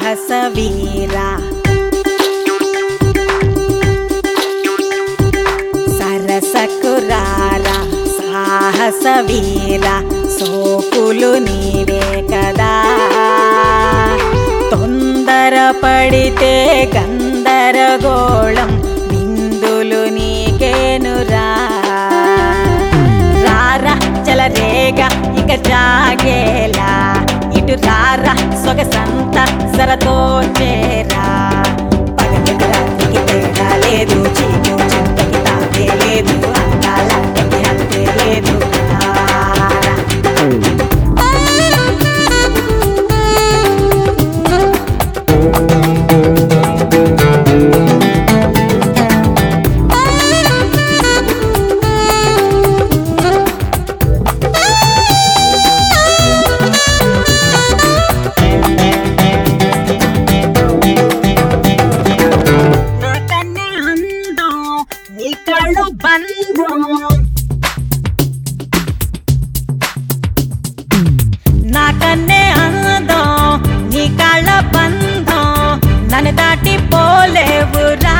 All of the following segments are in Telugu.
సాహస వీరా సరసకురారా సాహస వీరా సోకులు నీవే కదా తొందర పడితే గందరగోళం బిందులు నీకేనురా రారా చలరేగా ఇక జాగేలా ఇటు రారా సొగసంత సరతో చేరా పగటికి తేడా లేదు చీకు చింతకి తాగే లేదు అందాలంటకి అంతే లేదు రారా. నాకన్నే అందం నీ కళ్ళ బంధం నన్ను దాటి పోలేవురా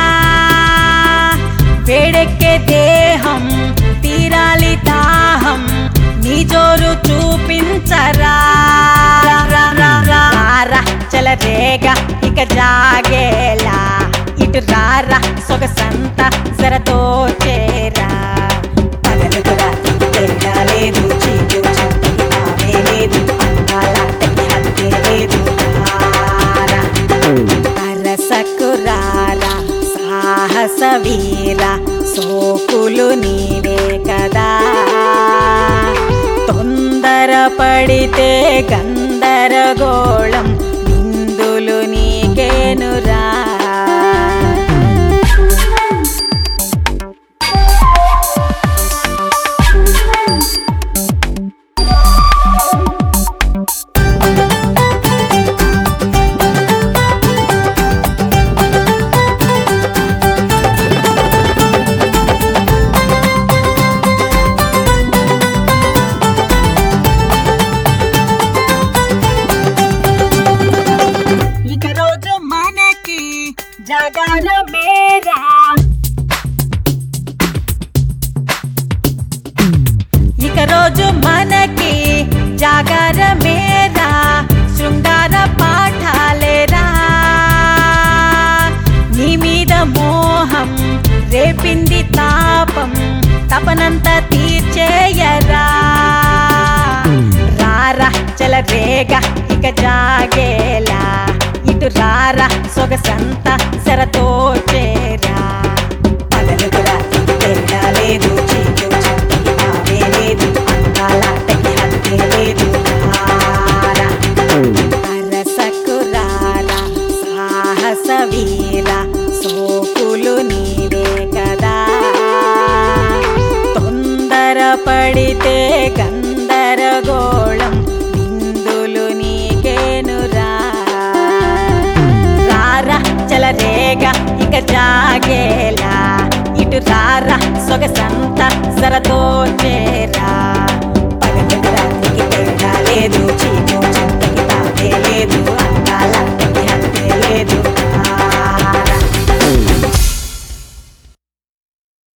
వేడెక్కే దేహం తీరాలి దాహం నీ జోరు చూపించరా రారా చలరేగా ఇక జాగేలా ఇటు రారా సొగసంత సరతో చేరా పగలుగురా తేడా లేదు చీకు చింతకి తావే లేదు అందాలంటకి హద్దే లేదు రారా. అరసకురారా సాహస వీరా సోకులు నీవే కదా తొందర పడితే గందరగోళం బిందులు నీకేనురా. జాగార మేరా ఇక రోజు మనకి జాగార మేరా శృంగార పాఠాలేరా నీ మీద మోహం రేపింది తాపం తపనంతా తీర్చేయరా రారా చలరేగా ఇక జాగేలా ఇటు రారా సొగసంత సరతో చేరా పగలుగురా తేడా లేదు చీకు చింతకి తావే లేదు అందాలంటకి హద్దే లేదు రారా. అరసకురారా సాహస వీరా సోకులు నీవే కదా తొందర పడితే గందరగోళం బిందులు నీకేనురా చలరేగా ఇక జాగేలా ఇటు రారా సొగసంత సరతో చేరా